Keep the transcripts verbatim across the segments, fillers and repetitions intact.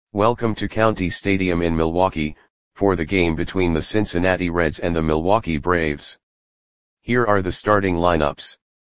Welcome to County Stadium in Milwaukee, for the game between the Cincinnati Reds and the Milwaukee Braves. Here are the starting lineups.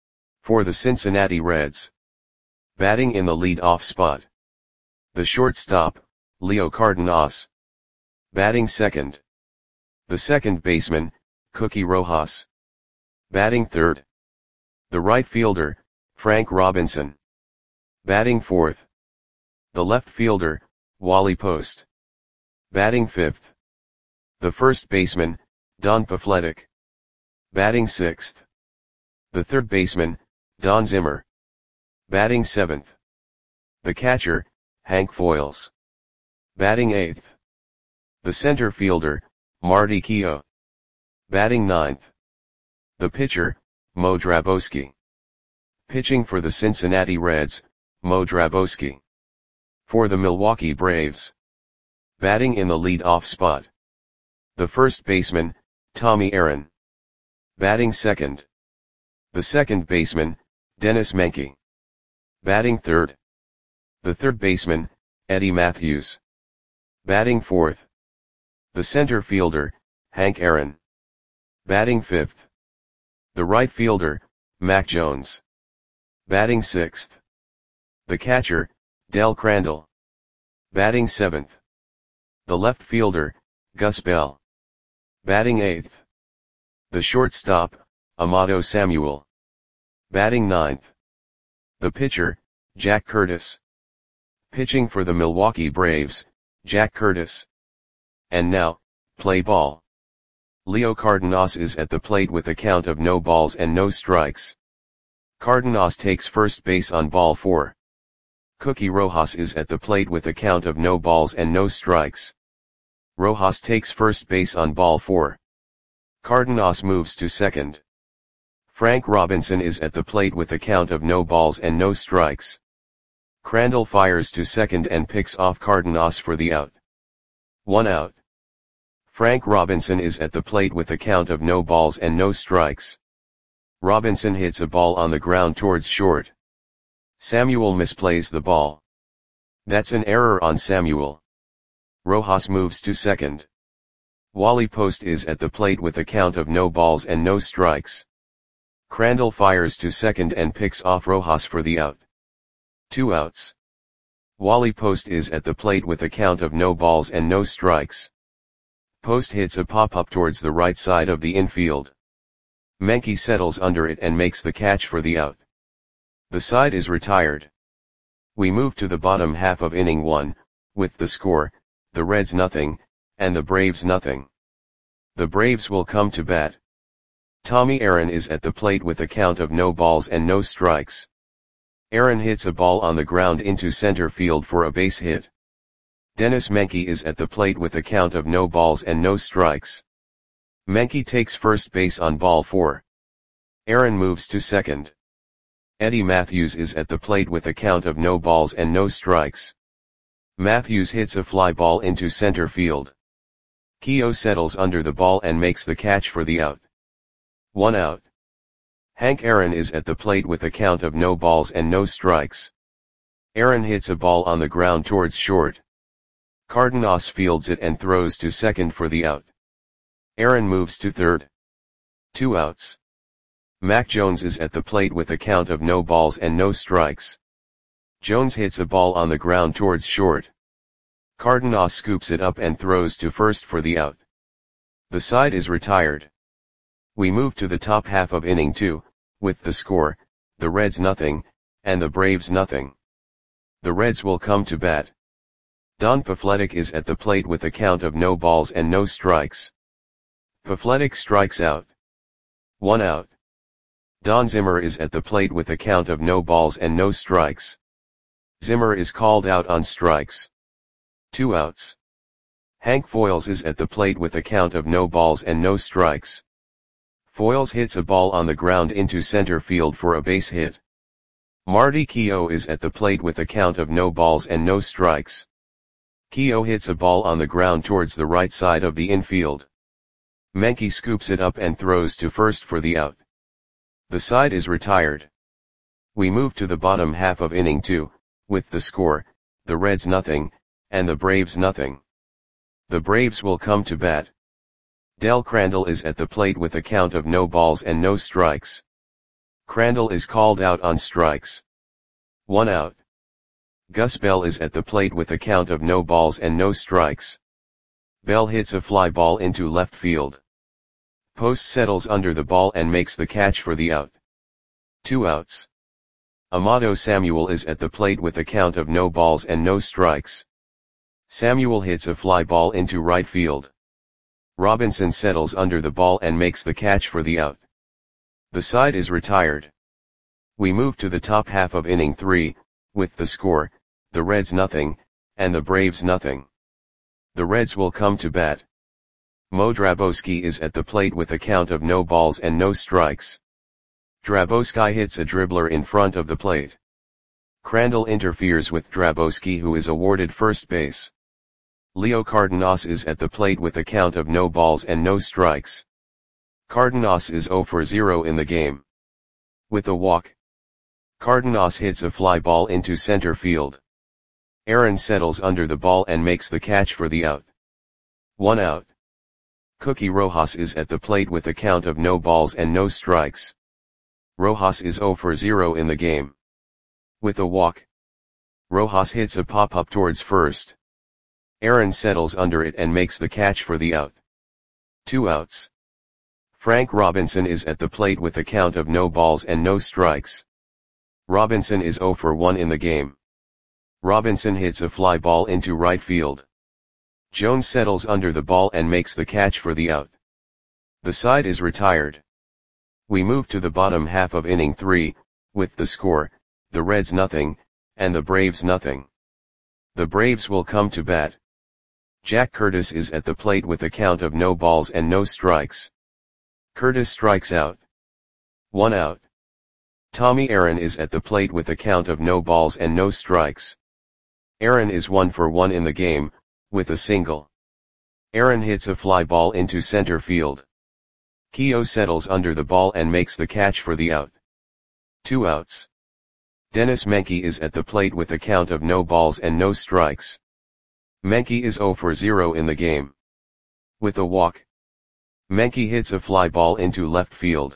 For the Cincinnati Reds. Batting in the lead-off spot. The shortstop, Leo Cardenas. Batting second. The second baseman, Cookie Rojas. Batting third. The right fielder, Frank Robinson. Batting fourth. The left fielder, Wally Post. Batting fifth. The first baseman, Don Pafletic. Batting sixth. The third baseman, Don Zimmer. Batting seventh. The catcher, Hank Foils. Batting eighth. The center fielder, Marty Keough. Batting ninth. The pitcher, Mo Drabowski. Pitching for the Cincinnati Reds, Mo Drabowski. For the Milwaukee Braves. Batting in the lead-off spot. The first baseman, Tommy Aaron. Batting second. The second baseman, Dennis Menke. Batting third. The third baseman, Eddie Matthews. Batting fourth. The center fielder, Hank Aaron. Batting fifth. The right fielder, Mac Jones. Batting sixth. The catcher, Del Crandall. Batting seventh. The left fielder, Gus Bell. Batting eighth. The shortstop, Amato Samuel. Batting ninth. The pitcher, Jack Curtis. Pitching for the Milwaukee Braves, Jack Curtis. And now, play ball. Leo Cardenas is at the plate with a count of no balls and no strikes. Cardenas takes first base on ball four. Cookie Rojas is at the plate with a count of no balls and no strikes. Rojas takes first base on ball four. Cardenas moves to second. Frank Robinson is at the plate with a count of no balls and no strikes. Crandall fires to second and picks off Cardenas for the out. One out. Frank Robinson is at the plate with a count of no balls and no strikes. Robinson hits a ball on the ground towards short. Samuel misplays the ball. That's an error on Samuel. Rojas moves to second. Wally Post is at the plate with a count of no balls and no strikes. Crandall fires to second and picks off Rojas for the out. Two outs. Wally Post is at the plate with a count of no balls and no strikes. Post hits a pop-up towards the right side of the infield. Menke settles under it and makes the catch for the out. The side is retired. We move to the bottom half of inning one, with the score, the Reds nothing, and the Braves nothing. The Braves will come to bat. Tommy Aaron is at the plate with a count of no balls and no strikes. Aaron hits a ball on the ground into center field for a base hit. Dennis Menke is at the plate with a count of no balls and no strikes. Menke takes first base on ball four. Aaron moves to second. Eddie Matthews is at the plate with a count of no balls and no strikes. Matthews hits a fly ball into center field. Keough settles under the ball and makes the catch for the out. One out. Hank Aaron is at the plate with a count of no balls and no strikes. Aaron hits a ball on the ground towards short. Cardenas fields it and throws to second for the out. Aaron moves to third. Two outs. Mac Jones is at the plate with a count of no balls and no strikes. Jones hits a ball on the ground towards short. Cardenas scoops it up and throws to first for the out. The side is retired. We move to the top half of inning two, with the score, the Reds nothing, and the Braves nothing. The Reds will come to bat. Don Pafletic is at the plate with a count of no balls and no strikes. Pafletic strikes out. One out. Don Zimmer is at the plate with a count of no balls and no strikes. Zimmer is called out on strikes. Two outs. Hank Foils is at the plate with a count of no balls and no strikes. Foils hits a ball on the ground into center field for a base hit. Marty Keough is at the plate with a count of no balls and no strikes. Keough hits a ball on the ground towards the right side of the infield. Menke scoops it up and throws to first for the out. The side is retired. We move to the bottom half of inning two, with the score, the Reds nothing, and the Braves nothing. The Braves will come to bat. Del Crandall is at the plate with a count of no balls and no strikes. Crandall is called out on strikes. One out. Gus Bell is at the plate with a count of no balls and no strikes. Bell hits a fly ball into left field. Post settles under the ball and makes the catch for the out. Two outs. Amado Samuel is at the plate with a count of no balls and no strikes. Samuel hits a fly ball into right field. Robinson settles under the ball and makes the catch for the out. The side is retired. We move to the top half of inning three, with the score, the Reds nothing, and the Braves nothing. The Reds will come to bat. Mo Drabowski is at the plate with a count of no balls and no strikes. Drabowski hits a dribbler in front of the plate. Crandall interferes with Drabowski, who is awarded first base. Leo Cardenas is at the plate with a count of no balls and no strikes. Cardenas is zero for zero in the game. With a walk, Cardenas hits a fly ball into center field. Aaron settles under the ball and makes the catch for the out. One out. Cookie Rojas is at the plate with a count of no balls and no strikes. Rojas is zero for zero in the game. With a walk, Rojas hits a pop-up towards first. Aaron settles under it and makes the catch for the out. Two outs. Frank Robinson is at the plate with a count of no balls and no strikes. Robinson is zero for one in the game. Robinson hits a fly ball into right field. Jones settles under the ball and makes the catch for the out. The side is retired. We move to the bottom half of inning three, with the score, the Reds nothing, and the Braves nothing. The Braves will come to bat. Jack Curtis is at the plate with a count of no balls and no strikes. Curtis strikes out. One out. Tommy Aaron is at the plate with a count of no balls and no strikes. Aaron is one for one in the game, with a single. Aaron hits a fly ball into center field. Keogh settles under the ball and makes the catch for the out. Two outs. Dennis Menke is at the plate with a count of no balls and no strikes. Menke is zero for zero in the game. With a walk, Menke hits a fly ball into left field.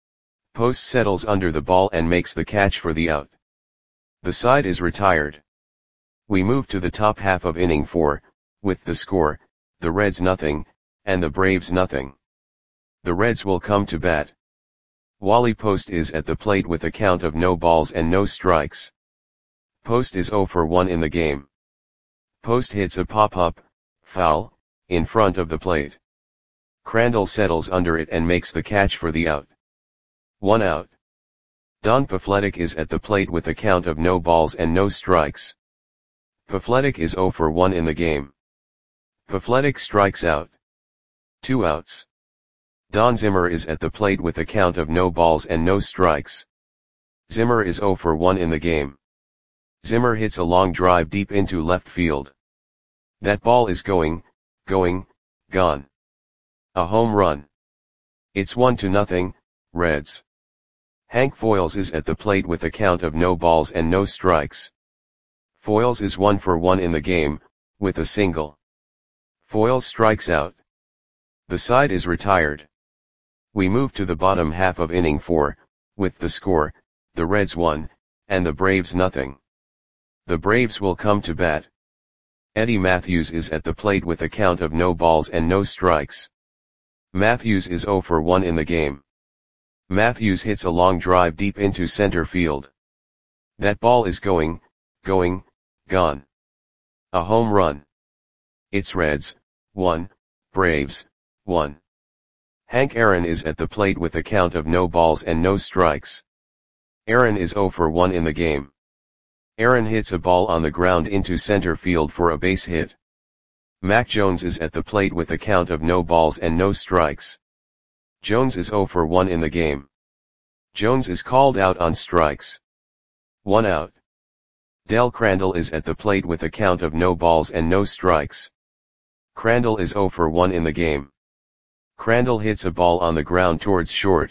Post settles under the ball and makes the catch for the out. The side is retired. We move to the top half of inning four, with the score, the Reds nothing, and the Braves nothing. The Reds will come to bat. Wally Post is at the plate with a count of no balls and no strikes. Post is zero for one in the game. Post hits a pop-up, foul, in front of the plate. Crandall settles under it and makes the catch for the out. One out. Don Pafletic is at the plate with a count of no balls and no strikes. Pafletic is zero for one in the game. Pafletic strikes out. Two outs. Don Zimmer is at the plate with a count of no balls and no strikes. Zimmer is zero for one in the game. Zimmer hits a long drive deep into left field. That ball is going, going, gone. A home run. It's one to nothing, Reds. Hank Foils is at the plate with a count of no balls and no strikes. Foils is one for one in the game, with a single. Foils strikes out. The side is retired. We move to the bottom half of inning four, with the score, the Reds one, and the Braves nothing. The Braves will come to bat. Eddie Matthews is at the plate with a count of no balls and no strikes. Matthews is zero for one in the game. Matthews hits a long drive deep into center field. That ball is going, going, gone. A home run. It's Reds, one, Braves, one. Hank Aaron is at the plate with a count of no balls and no strikes. Aaron is zero for one in the game. Aaron hits a ball on the ground into center field for a base hit. Mac Jones is at the plate with a count of no balls and no strikes. Jones is zero for one in the game. Jones is called out on strikes. One out. Del Crandall is at the plate with a count of no balls and no strikes. Crandall is zero for one in the game. Crandall hits a ball on the ground towards short.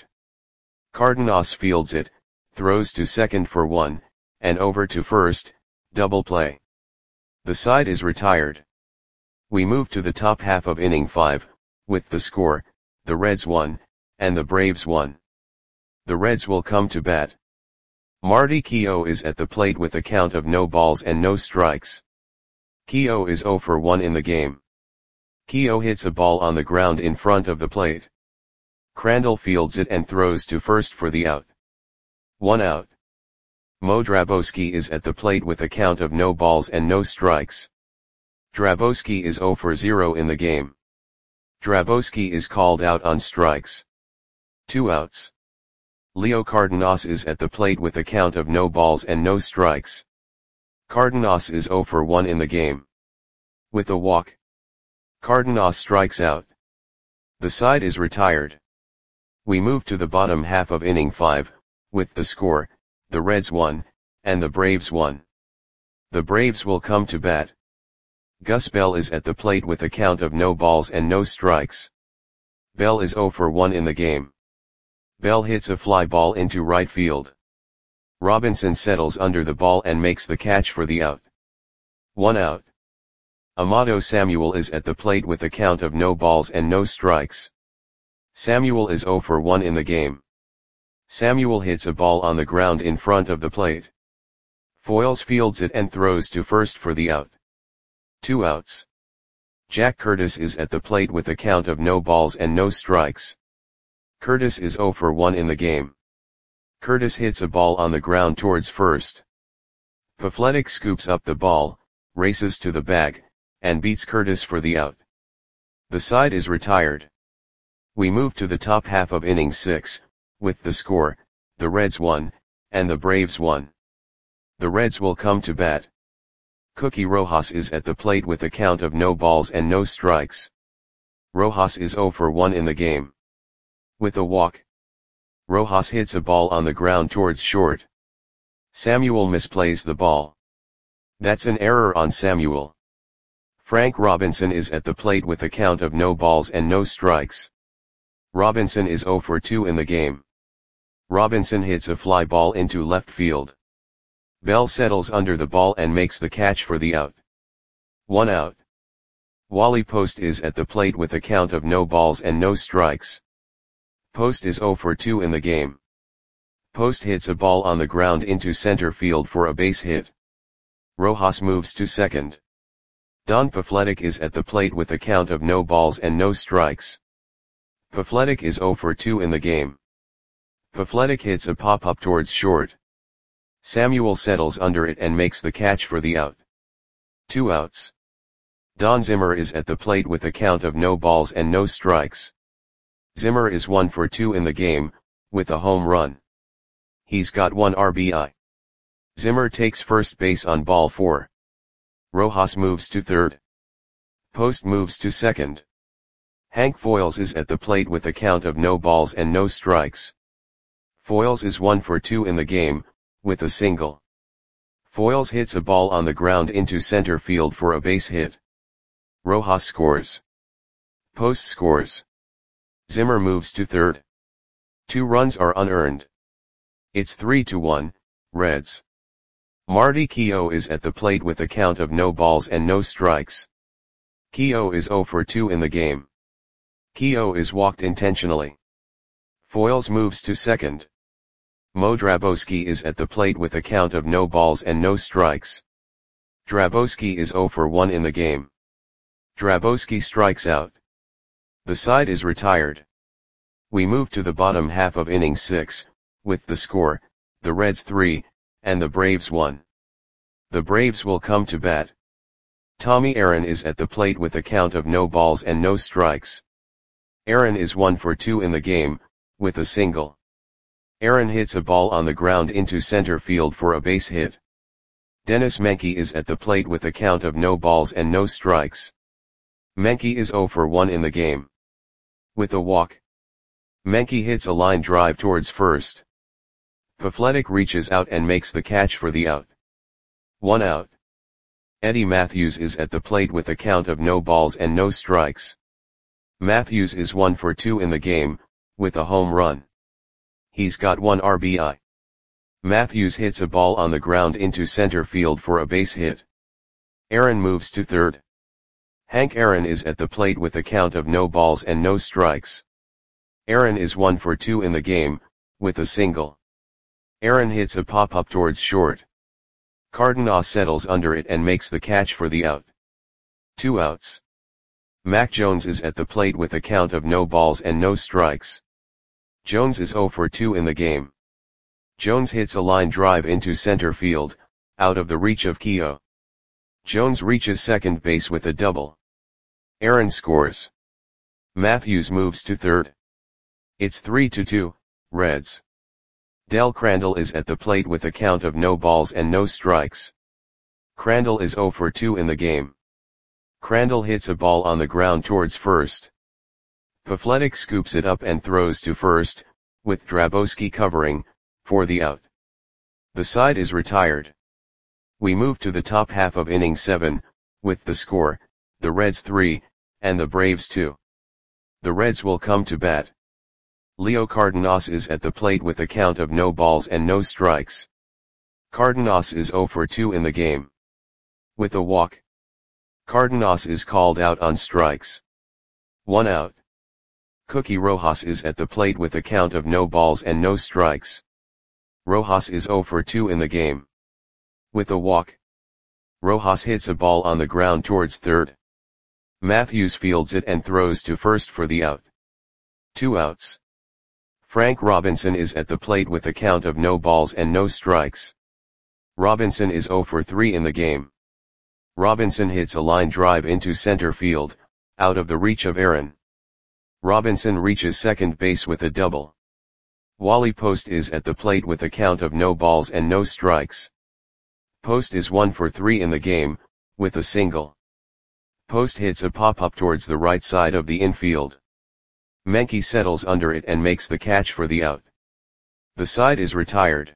Cardenas fields it, throws to second for one, and over to first, double play. The side is retired. We move to the top half of inning five, with the score, the Reds one, and the Braves one. The Reds will come to bat. Marty Keough is at the plate with a count of no balls and no strikes. Keough is oh for one in the game. Keough hits a ball on the ground in front of the plate. Crandall fields it and throws to first for the out. One out. Mo Drabowski is at the plate with a count of no balls and no strikes. Drabowski is oh for zero in the game. Drabowski is called out on strikes. Two outs. Leo Cardenas is at the plate with a count of no balls and no strikes. Cardenas is oh for one in the game. With a walk, Cardenas strikes out. The side is retired. We move to the bottom half of inning five, with the score, the Reds one, and the Braves one. The Braves will come to bat. Gus Bell is at the plate with a count of no balls and no strikes. Bell is oh for one in the game. Bell hits a fly ball into right field. Robinson settles under the ball and makes the catch for the out. One out. Amato Samuel is at the plate with a count of no balls and no strikes. Samuel is oh for one in the game. Samuel hits a ball on the ground in front of the plate. Foyles fields it and throws to first for the out. Two outs. Jack Curtis is at the plate with a count of no balls and no strikes. Curtis is oh for one in the game. Curtis hits a ball on the ground towards first. Pafletic scoops up the ball, races to the bag, and beats Curtis for the out. The side is retired. We move to the top half of inning six, with the score, the Reds one, and the Braves one. The Reds will come to bat. Cookie Rojas is at the plate with a count of no balls and no strikes. Rojas is oh for one in the game. With a walk, Rojas hits a ball on the ground towards short. Samuel misplays the ball. That's an error on Samuel. Frank Robinson is at the plate with a count of no balls and no strikes. Robinson is oh for two in the game. Robinson hits a fly ball into left field. Bell settles under the ball and makes the catch for the out. One out. Wally Post is at the plate with a count of no balls and no strikes. Post is oh for two in the game. Post hits a ball on the ground into center field for a base hit. Rojas moves to second. Don Pafletic is at the plate with a count of no balls and no strikes. Pafletic is oh for two in the game. Pafletic hits a pop-up towards short. Samuel settles under it and makes the catch for the out. Two outs. Don Zimmer is at the plate with a count of no balls and no strikes. Zimmer is one for two in the game, with a home run. He's got one R B I. Zimmer takes first base on ball four. Rojas moves to third. Post moves to second. Hank Foyles is at the plate with a count of no balls and no strikes. Foyles is one for two in the game, with a single. Foyles hits a ball on the ground into center field for a base hit. Rojas scores. Post scores. Zimmer moves to third. Two runs are unearned. It's three to one, Reds. Marty Keough is at the plate with a count of no balls and no strikes. Keough is oh for two in the game. Keough is walked intentionally. Foyles moves to second. Mo Drabowski is at the plate with a count of no balls and no strikes. Drabowski is oh for one in the game. Drabowski strikes out. The side is retired. We move to the bottom half of inning six, with the score, the Reds three, and the Braves one. The Braves will come to bat. Tommy Aaron is at the plate with a count of no balls and no strikes. Aaron is one for two in the game, with a single. Aaron hits a ball on the ground into center field for a base hit. Dennis Menke is at the plate with a count of no balls and no strikes. Menke is oh for one in the game. With a walk, Menke hits a line drive towards first. Pafletic reaches out and makes the catch for the out. One out. Eddie Matthews is at the plate with a count of no balls and no strikes. Matthews is one for two in the game, with a home run. He's got one R B I. Matthews hits a ball on the ground into center field for a base hit. Aaron moves to third. Hank Aaron is at the plate with a count of no balls and no strikes. Aaron is one for two in the game, with a single. Aaron hits a pop-up towards short. Cardenas settles under it and makes the catch for the out. Two outs. Mac Jones is at the plate with a count of no balls and no strikes. Jones is zero for two in the game. Jones hits a line drive into center field, out of the reach of Keogh. Jones reaches second base with a double. Aaron scores. Matthews moves to third. It's three to two, Reds. Del Crandall is at the plate with a count of no balls and no strikes. Crandall is zero for two in the game. Crandall hits a ball on the ground towards first. Pafletic scoops it up and throws to first, with Drabowski covering, for the out. The side is retired. We move to the top half of inning seven, with the score, the Reds three, and the Braves two. The Reds will come to bat. Leo Cardenas is at the plate with a count of no balls and no strikes. Cardenas is zero for two in the game. With a walk. Cardenas is called out on strikes. One out. Cookie Rojas is at the plate with a count of no balls and no strikes. Rojas is zero for two in the game. With a walk. Rojas hits a ball on the ground towards third. Matthews fields it and throws to first for the out. Two outs. Frank Robinson is at the plate with a count of no balls and no strikes. Robinson is zero for three in the game. Robinson hits a line drive into center field, out of the reach of Aaron. Robinson reaches second base with a double. Wally Post is at the plate with a count of no balls and no strikes. Post is one for three in the game, with a single. Post hits a pop-up towards the right side of the infield. Menke settles under it and makes the catch for the out. The side is retired.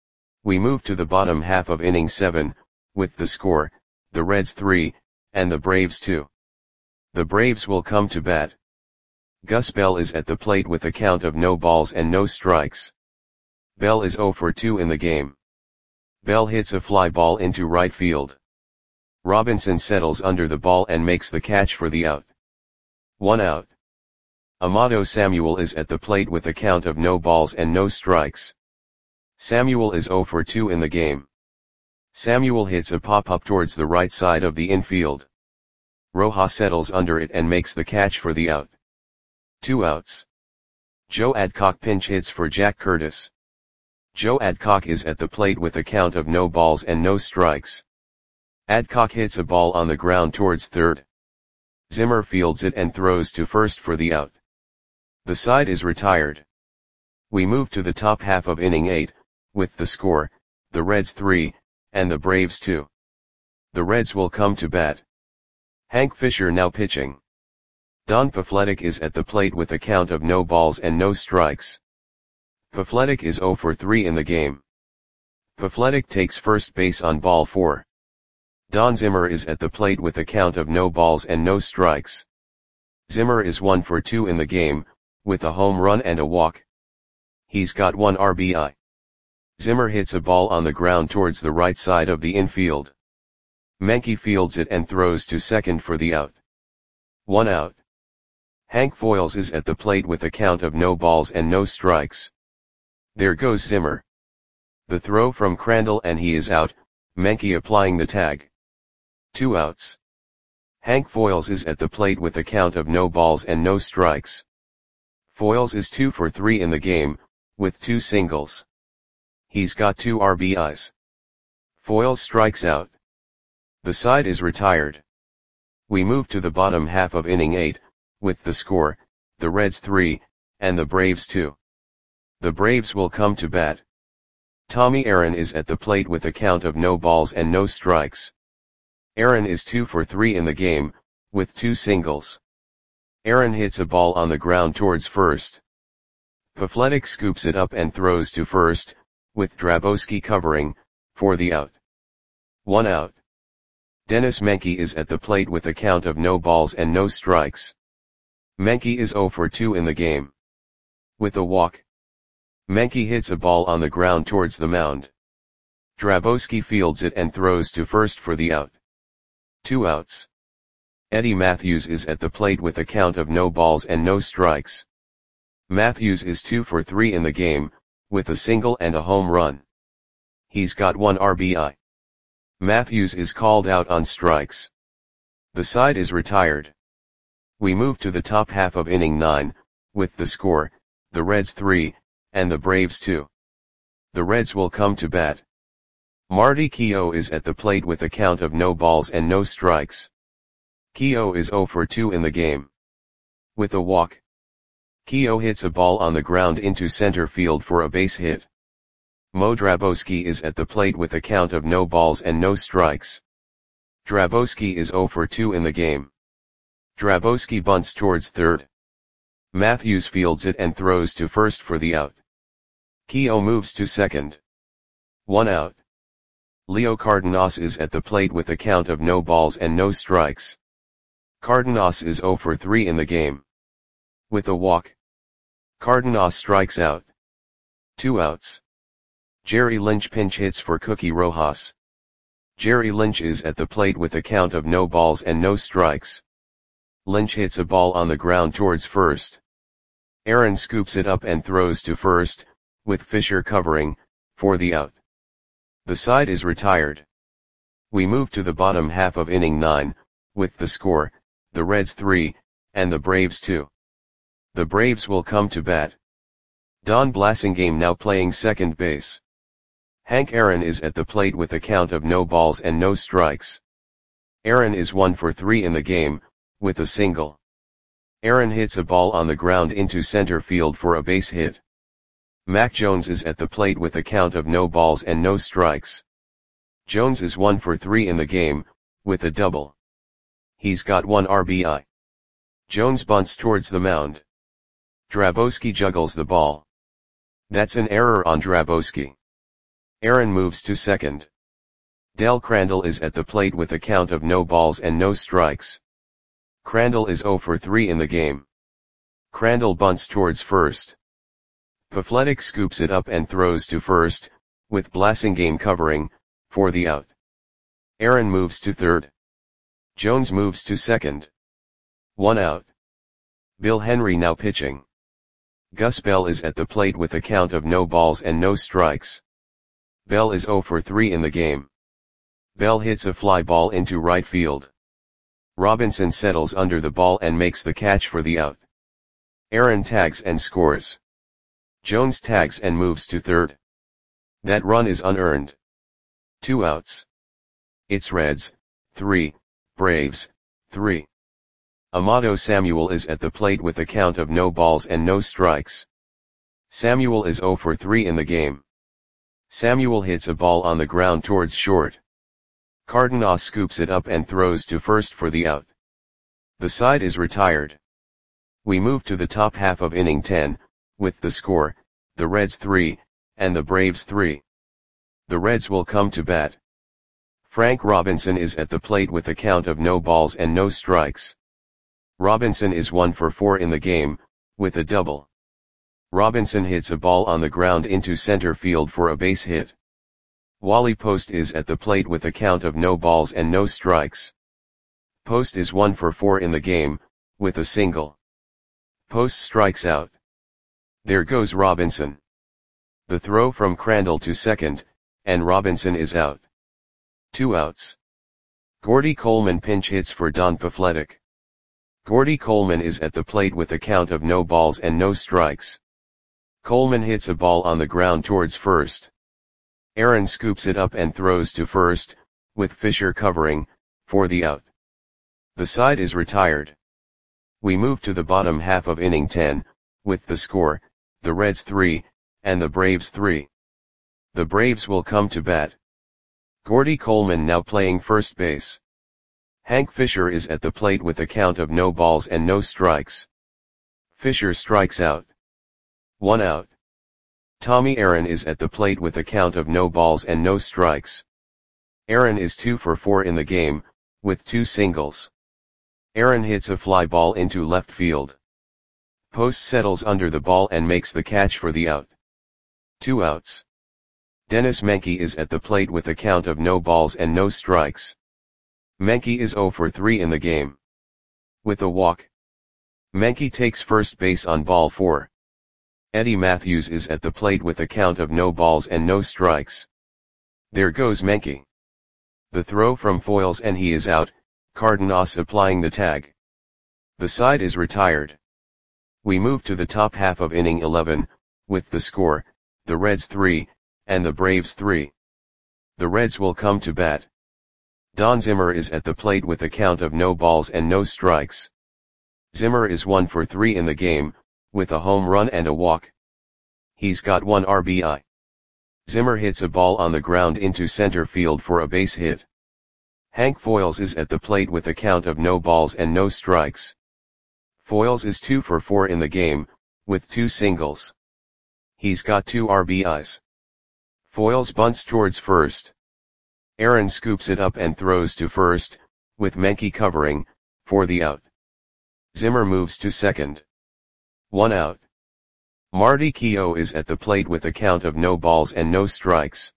We move to the bottom half of inning seven, with the score, the Reds three, and the Braves two. The Braves will come to bat. Gus Bell is at the plate with a count of no balls and no strikes. Bell is zero for two in the game. Bell hits a fly ball into right field. Robinson settles under the ball and makes the catch for the out. One out. Amato Samuel is at the plate with a count of no balls and no strikes. Samuel is zero for two in the game. Samuel hits a pop-up towards the right side of the infield. Rojas settles under it and makes the catch for the out. Two outs. Joe Adcock pinch hits for Jack Curtis. Joe Adcock is at the plate with a count of no balls and no strikes. Adcock hits a ball on the ground towards third. Zimmer fields it and throws to first for the out. The side is retired. We move to the top half of inning eight, with the score, the Reds three, and the Braves two. The Reds will come to bat. Hank Fisher now pitching. Don Pafletic is at the plate with a count of no balls and no strikes. Pafletic is zero for three in the game. Pafletic takes first base on ball four. Don Zimmer is at the plate with a count of no balls and no strikes. Zimmer is one for two in the game, with a home run and a walk. He's got one R B I. Zimmer hits a ball on the ground towards the right side of the infield. Menke fields it and throws to second for the out. One out. Hank Foils is at the plate with a count of no balls and no strikes. There goes Zimmer. The throw from Crandall and he is out, Menke applying the tag. Two outs. Hank Foils is at the plate with a count of no balls and no strikes. Foils is two for three in the game, with two singles. He's got two R B Is. Foils strikes out. The side is retired. We move to the bottom half of inning eight, with the score, the Reds three, and the Braves two. The Braves will come to bat. Tommy Aaron is at the plate with a count of no balls and no strikes. Aaron is two for three in the game, with two singles. Aaron hits a ball on the ground towards first. Pafletic scoops it up and throws to first, with Drabowski covering, for the out. One out. Dennis Menke is at the plate with a count of no balls and no strikes. Menke is zero for two in the game. With a walk. Menke hits a ball on the ground towards the mound. Drabowski fields it and throws to first for the out. Two outs. Eddie Matthews is at the plate with a count of no balls and no strikes. Matthews is two for three in the game, with a single and a home run. He's got one R B I. Matthews is called out on strikes. The side is retired. We move to the top half of inning nine, with the score, the Reds three, and the Braves two. The Reds will come to bat. Marty Keough is at the plate with a count of no balls and no strikes. Keough is zero for two in the game. With a walk. Keough hits a ball on the ground into center field for a base hit. Mo Drabowski is at the plate with a count of no balls and no strikes. Drabowski is zero for two in the game. Drabowski bunts towards third. Matthews fields it and throws to first for the out. Keough moves to second. One out. Leo Cardenas is at the plate with a count of no balls and no strikes. Cardenas is zero for three in the game. With a walk. Cardenas strikes out. Two outs. Jerry Lynch pinch hits for Cookie Rojas. Jerry Lynch is at the plate with a count of no balls and no strikes. Lynch hits a ball on the ground towards first. Aaron scoops it up and throws to first, with Fisher covering, for the out. The side is retired. We move to the bottom half of inning nine, with the score, the Reds three, and the Braves two. The Braves will come to bat. Don Blasingame now playing second base. Hank Aaron is at the plate with a count of no balls and no strikes. Aaron is one for three in the game, with a single. Aaron hits a ball on the ground into center field for a base hit. Mac Jones is at the plate with a count of no balls and no strikes. Jones is one for three in the game, with a double. He's got one R B I. Jones bunts towards the mound. Drabowski juggles the ball. That's an error on Drabowski. Aaron moves to second. Del Crandall is at the plate with a count of no balls and no strikes. Crandall is zero for three in the game. Crandall bunts towards first. Pafletic scoops it up and throws to first, with Blasingame covering, for the out. Aaron moves to third. Jones moves to second. One out. Bill Henry now pitching. Gus Bell is at the plate with a count of no balls and no strikes. Bell is zero for three in the game. Bell hits a fly ball into right field. Robinson settles under the ball and makes the catch for the out. Aaron tags and scores. Jones tags and moves to third. That run is unearned. Two outs. It's Reds, three, Braves, three. Amato Samuel is at the plate with a count of no balls and no strikes. Samuel is zero for three in the game. Samuel hits a ball on the ground towards short. Cardenas scoops it up and throws to first for the out. The side is retired. We move to the top half of inning ten, with the score, the Reds three, and the Braves three. The Reds will come to bat. Frank Robinson is at the plate with a count of no balls and no strikes. Robinson is one for four in the game, with a double. Robinson hits a ball on the ground into center field for a base hit. Wally Post is at the plate with a count of no balls and no strikes. Post is one for four in the game, with a single. Post strikes out. There goes Robinson. The throw from Crandall to second, and Robinson is out. Two outs. Gordy Coleman pinch hits for Don Pafletic. Gordy Coleman is at the plate with a count of no balls and no strikes. Coleman hits a ball on the ground towards first. Aaron scoops it up and throws to first, with Fisher covering, for the out. The side is retired. We move to the bottom half of inning ten, with the score, the Reds three, and the Braves three. The Braves will come to bat. Gordy Coleman now playing first base. Hank Fisher is at the plate with a count of no balls and no strikes. Fisher strikes out. One out. Tommy Aaron is at the plate with a count of no balls and no strikes. Aaron is two for four in the game, with two singles. Aaron hits a fly ball into left field. Post settles under the ball and makes the catch for the out. Two outs. Dennis Menke is at the plate with a count of no balls and no strikes. Menke is zero for three in the game. With a walk. Menke takes first base on ball four. Eddie Mathews is at the plate with a count of no balls and no strikes. There goes Menke. The throw from foils and he is out, Cardenas applying the tag. The side is retired. We move to the top half of inning eleven, with the score, the Reds three, and the Braves three. The Reds will come to bat. Don Zimmer is at the plate with a count of no balls and no strikes. Zimmer is one for three in the game, with a home run and a walk. He's got one R B I. Zimmer hits a ball on the ground into center field for a base hit. Hank Foils is at the plate with a count of no balls and no strikes. Foils is two for four in the game, with two singles. He's got two R B Is. Foils bunts towards first. Aaron scoops it up and throws to first, with Menke covering, for the out. Zimmer moves to second. One out. Marty Keough is at the plate with a count of no balls and no strikes.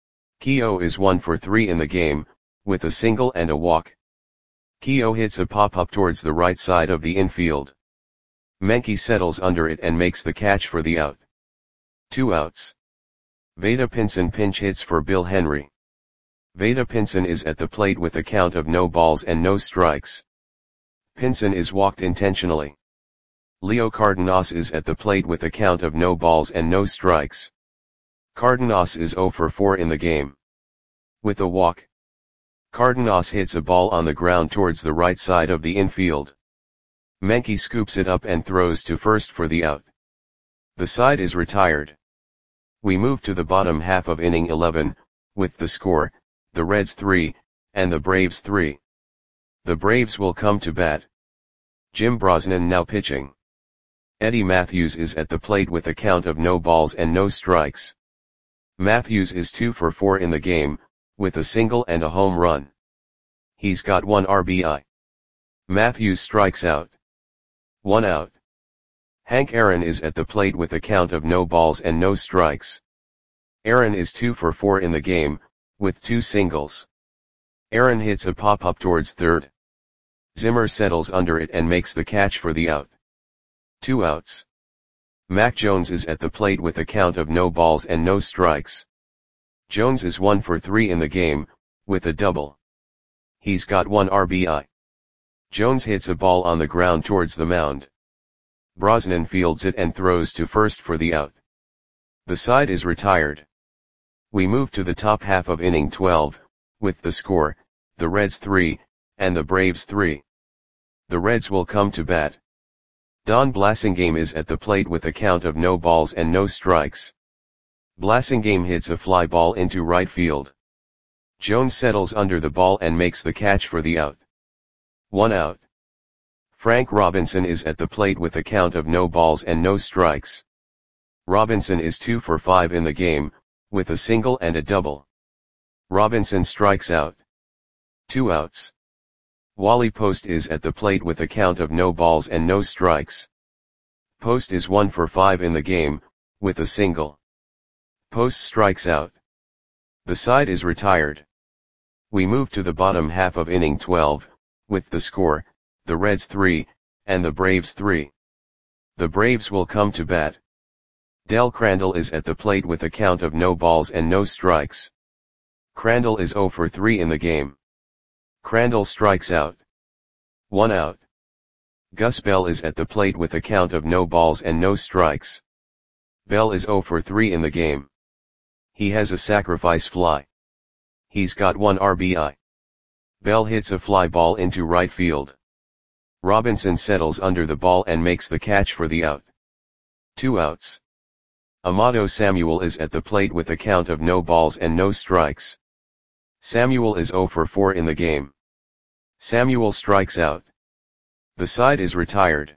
Keough is one for three in the game, with a single and a walk. Keough hits a pop-up towards the right side of the infield. Menke settles under it and makes the catch for the out. Two outs. Vada Pinson pinch hits for Bill Henry. Vada Pinson is at the plate with a count of no balls and no strikes. Pinson is walked intentionally. Leo Cardenas is at the plate with a count of no balls and no strikes. Cardenas is zero for four in the game. With a walk. Cardenas hits a ball on the ground towards the right side of the infield. Menke scoops it up and throws to first for the out. The side is retired. We move to the bottom half of inning eleven, with the score, the Reds three, and the Braves three. The Braves will come to bat. Jim Brosnan now pitching. Eddie Mathews is at the plate with a count of no balls and no strikes. Mathews is two for four in the game, with a single and a home run. He's got one R B I. Mathews strikes out. One out. Hank Aaron is at the plate with a count of no balls and no strikes. Aaron is two for four in the game, with two singles. Aaron hits a pop-up towards third. Zimmer settles under it and makes the catch for the out. Two outs. Mac Jones is at the plate with a count of no balls and no strikes. Jones is one for three in the game, with a double. He's got one R B I. Jones hits a ball on the ground towards the mound. Brosnan fields it and throws to first for the out. The side is retired. We move to the top half of inning twelve, with the score, the Reds three, and the Braves three. The Reds will come to bat. Don Blasingame is at the plate with a count of no balls and no strikes. Blasingame hits a fly ball into right field. Jones settles under the ball and makes the catch for the out. One out. Frank Robinson is at the plate with a count of no balls and no strikes. Robinson is two for five in the game, with a single and a double. Robinson strikes out. Two outs. Wally Post is at the plate with a count of no balls and no strikes. Post is one for five in the game, with a single. Post strikes out. The side is retired. We move to the bottom half of inning twelve, with the score, the Reds three, and the Braves three. The Braves will come to bat. Del Crandall is at the plate with a count of no balls and no strikes. Crandall is zero for three in the game. Crandall strikes out. One out. Gus Bell is at the plate with a count of no balls and no strikes. Bell is zero for three in the game. He has a sacrifice fly. He's got one R B I. Bell hits a fly ball into right field. Robinson settles under the ball and makes the catch for the out. Two outs. Amato Samuel is at the plate with a count of no balls and no strikes. Samuel is zero for four in the game. Samuel strikes out. The side is retired.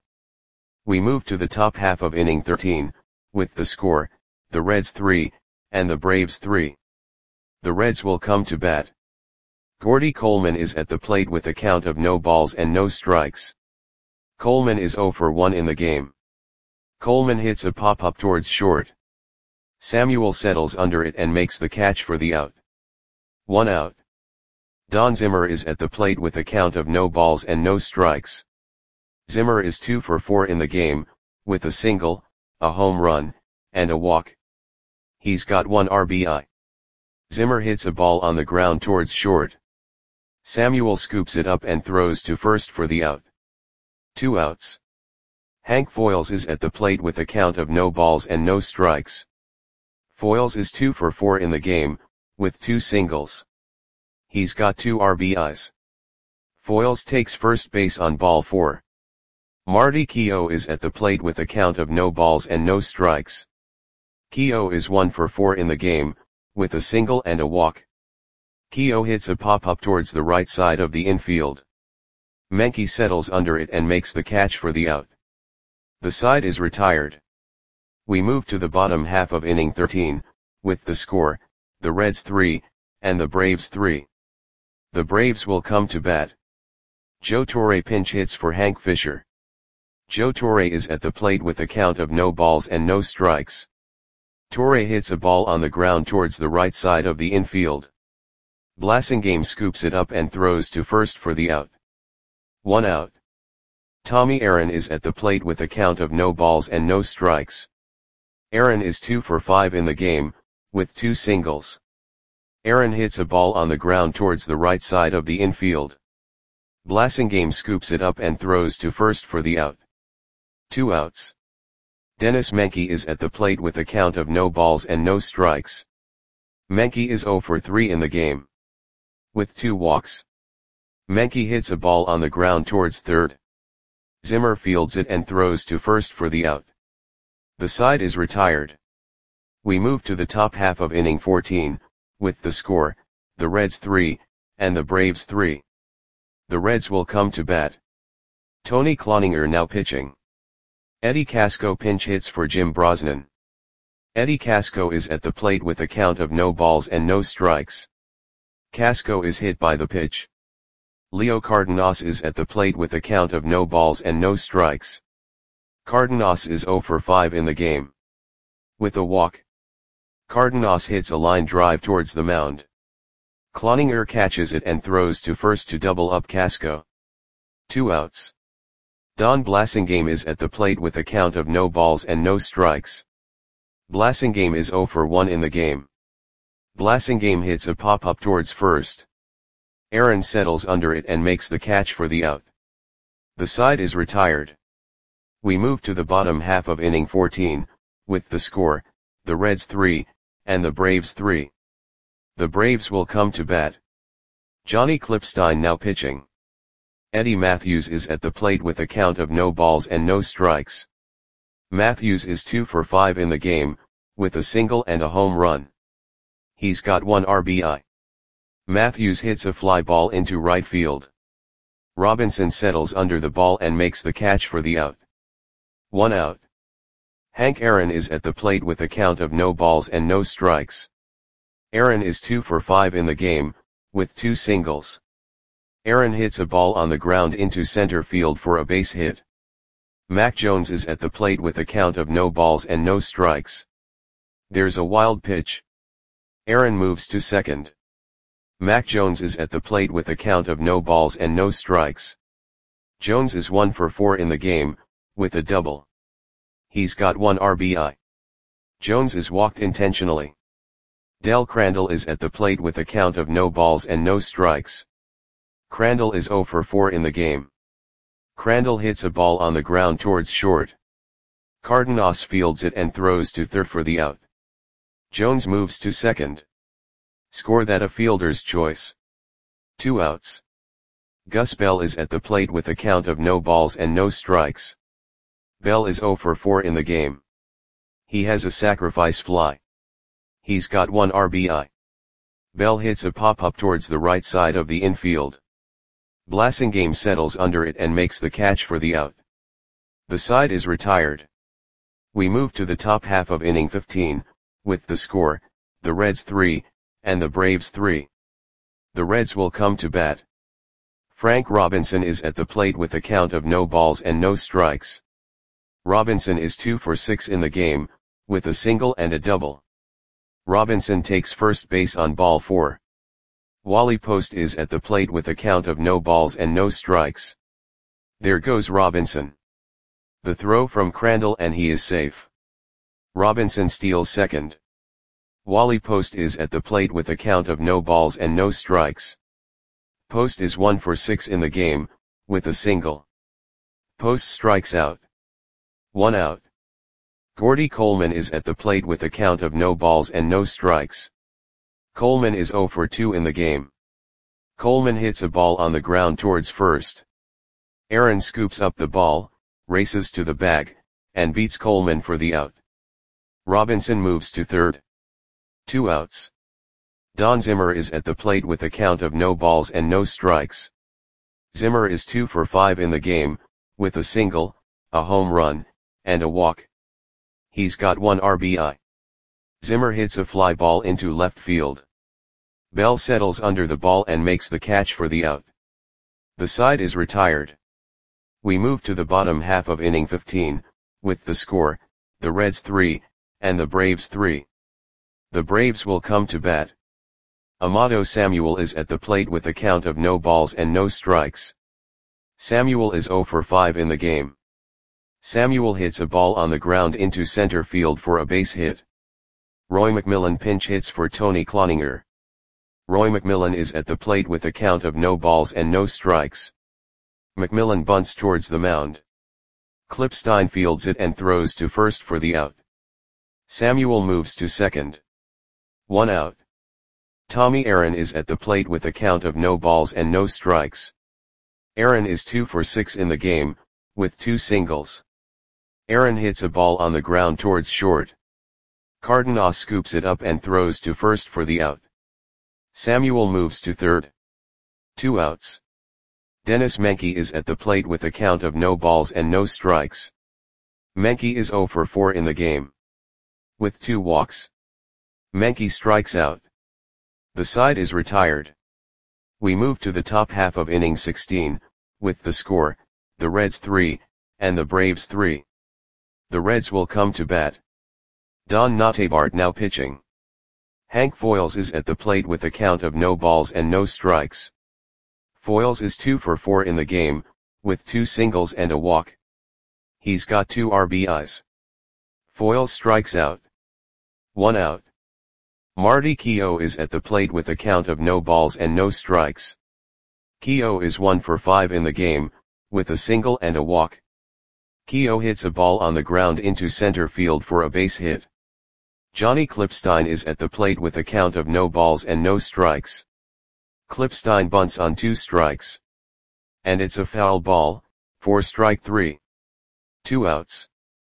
We move to the top half of inning thirteen, with the score, the Reds three, and the Braves three. The Reds will come to bat. Gordy Coleman is at the plate with a count of no balls and no strikes. Coleman is zero for one in the game. Coleman hits a pop-up towards short. Samuel settles under it and makes the catch for the out. One out. Don Zimmer is at the plate with a count of no balls and no strikes. Zimmer is two for four in the game, with a single, a home run, and a walk. He's got one R B I. Zimmer hits a ball on the ground towards short. Samuel scoops it up and throws to first for the out. Two outs. Hank Foils is at the plate with a count of no balls and no strikes. Foils is two for four in the game, with two singles. He's got two R B Is. Foils takes first base on ball four. Marty Keough is at the plate with a count of no balls and no strikes. Keough is one for four in the game, with a single and a walk. Keough hits a pop-up towards the right side of the infield. Menke settles under it and makes the catch for the out. The side is retired. We move to the bottom half of inning thirteen, with the score, the Reds three, and the Braves three. The Braves will come to bat. Joe Torre pinch hits for Hank Fisher. Joe Torre is at the plate with a count of no balls and no strikes. Torre hits a ball on the ground towards the right side of the infield. Blasingame scoops it up and throws to first for the out. One out. Tommy Aaron is at the plate with a count of no balls and no strikes. Aaron is two for five in the game, with two singles. Aaron hits a ball on the ground towards the right side of the infield. Blasingame scoops it up and throws to first for the out. Two outs. Dennis Menke is at the plate with a count of no balls and no strikes. Menke is zero for three in the game, with two walks. Menke hits a ball on the ground towards third. Zimmer fields it and throws to first for the out. The side is retired. We move to the top half of inning fourteen, with the score, the Reds three, and the Braves three. The Reds will come to bat. Tony Cloninger now pitching. Eddie Casco pinch hits for Jim Brosnan. Eddie Casco is at the plate with a count of no balls and no strikes. Casco is hit by the pitch. Leo Cardenas is at the plate with a count of no balls and no strikes. Cardenas is zero for five in the game, with a walk. Cardenas hits a line drive towards the mound. Cloninger catches it and throws to first to double up Casco. Two outs. Don Blasingame is at the plate with a count of no balls and no strikes. Blasingame is zero for one in the game. Blasingame hits a pop-up towards first. Aaron settles under it and makes the catch for the out. The side is retired. We move to the bottom half of inning fourteen, with the score, the Reds three, and the Braves three. The Braves will come to bat. Johnny Clipstein now pitching. Eddie Matthews is at the plate with a count of no balls and no strikes. Matthews is two for five in the game, with a single and a home run. He's got one R B I. Matthews hits a fly ball into right field. Robinson settles under the ball and makes the catch for the out. One out. Hank Aaron is at the plate with a count of no balls and no strikes. Aaron is two for five in the game, with two singles. Aaron hits a ball on the ground into center field for a base hit. Mac Jones is at the plate with a count of no balls and no strikes. There's a wild pitch. Aaron moves to second. Mac Jones is at the plate with a count of no balls and no strikes. Jones is one for four in the game, with a double. He's got one R B I. Jones is walked intentionally. Del Crandall is at the plate with a count of no balls and no strikes. Crandall is zero for four in the game. Crandall hits a ball on the ground towards short. Cardenas fields it and throws to third for the out. Jones moves to second. Score that a fielder's choice. Two outs. Gus Bell is at the plate with a count of no balls and no strikes. Bell is zero for four in the game. He has a sacrifice fly. He's got one R B I. Bell hits a pop-up towards the right side of the infield. Blasingame settles under it and makes the catch for the out. The side is retired. We move to the top half of inning fifteen, with the score, the Reds three, and the Braves three. The Reds will come to bat. Frank Robinson is at the plate with a count of no balls and no strikes. Robinson is two for six in the game, with a single and a double. Robinson takes first base on ball four. Wally Post is at the plate with a count of no balls and no strikes. There goes Robinson. The throw from Crandall and he is safe. Robinson steals second. Wally Post is at the plate with a count of no balls and no strikes. Post is one for six in the game, with a single. Post strikes out. One out. Gordy Coleman is at the plate with a count of no balls and no strikes. Coleman is zero for two in the game. Coleman hits a ball on the ground towards first. Aaron scoops up the ball, races to the bag, and beats Coleman for the out. Robinson moves to third. Two outs. Don Zimmer is at the plate with a count of no balls and no strikes. Zimmer is two for five in the game, with a single, a home run, and a walk. He's got one R B I. Zimmer hits a fly ball into left field. Bell settles under the ball and makes the catch for the out. The side is retired. We move to the bottom half of inning fifteen, with the score, the Reds three, and the Braves three. The Braves will come to bat. Amato Samuel is at the plate with a count of no balls and no strikes. Samuel is zero for five in the game. Samuel hits a ball on the ground into center field for a base hit. Roy McMillan pinch hits for Tony Cloninger. Roy McMillan is at the plate with a count of no balls and no strikes. McMillan bunts towards the mound. Klipstein fields it and throws to first for the out. Samuel moves to second. One out. Tommy Aaron is at the plate with a count of no balls and no strikes. Aaron is two for six in the game, with two singles. Aaron hits a ball on the ground towards short. Cardenas scoops it up and throws to first for the out. Samuel moves to third. Two outs. Dennis Menke is at the plate with a count of no balls and no strikes. Menke is zero for four in the game. With two walks. Menke strikes out. The side is retired. We move to the top half of inning sixteen, with the score, the Reds three, and the Braves three. The Reds will come to bat. Don Notabart now pitching. Hank Foils is at the plate with a count of no balls and no strikes. Foils is two for four in the game, with two singles and a walk. He's got two R B Is. Foils strikes out. One out. Marty Keough is at the plate with a count of no balls and no strikes. Keough is one for five in the game, with a single and a walk. Keough hits a ball on the ground into center field for a base hit. Johnny Klipstein is at the plate with a count of no balls and no strikes. Klipstein bunts on two strikes. And it's a foul ball, for strike three. Two outs.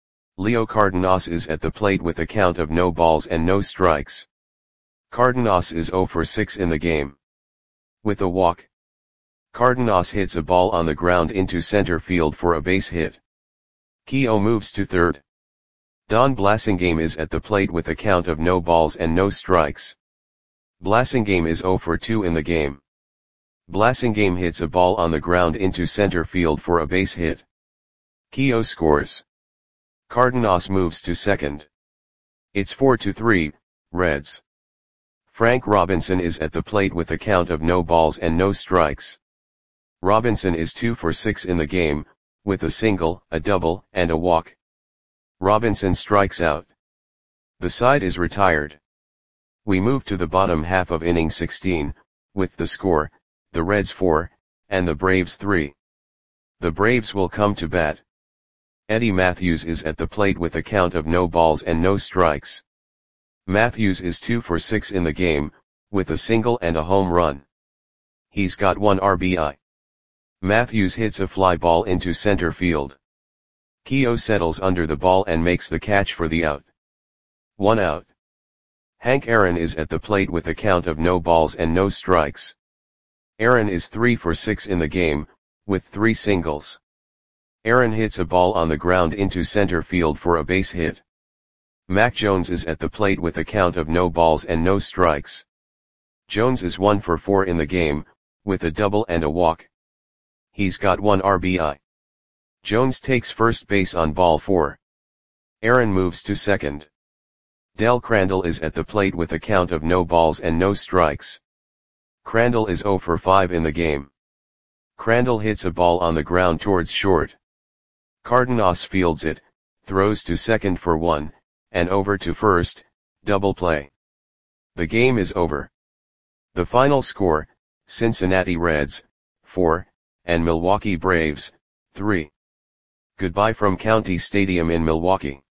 Leo Cardenas is at the plate with a count of no balls and no strikes. Cardenas is zero for six in the game. With a walk. Cardenas hits a ball on the ground into center field for a base hit. Keough moves to third. Don Blasingame is at the plate with a count of no balls and no strikes. Blasingame is zero for two in the game. Blasingame hits a ball on the ground into center field for a base hit. Keough scores. Cardenas moves to second. It's four to three, Reds. Frank Robinson is at the plate with a count of no balls and no strikes. Robinson is two for six in the game, with a single, a double, and a walk. Robinson strikes out. The side is retired. We move to the bottom half of inning sixteen, with the score, the Reds four, and the Braves three. The Braves will come to bat. Eddie Matthews is at the plate with a count of no balls and no strikes. Matthews is two for six in the game, with a single and a home run. He's got one R B I. Matthews hits a fly ball into center field. Keough settles under the ball and makes the catch for the out. One out. Hank Aaron is at the plate with a count of no balls and no strikes. Aaron is three for six in the game, with three singles. Aaron hits a ball on the ground into center field for a base hit. Mac Jones is at the plate with a count of no balls and no strikes. Jones is one for four in the game, with a double and a walk. He's got one R B I. Jones takes first base on ball four. Aaron moves to second. Del Crandall is at the plate with a count of no balls and no strikes. Crandall is zero for five in the game. Crandall hits a ball on the ground towards short. Cardenas fields it, throws to second for one, and over to first, double play. The game is over. The final score, Cincinnati Reds, four, and Milwaukee Braves, three. Goodbye from County Stadium in Milwaukee.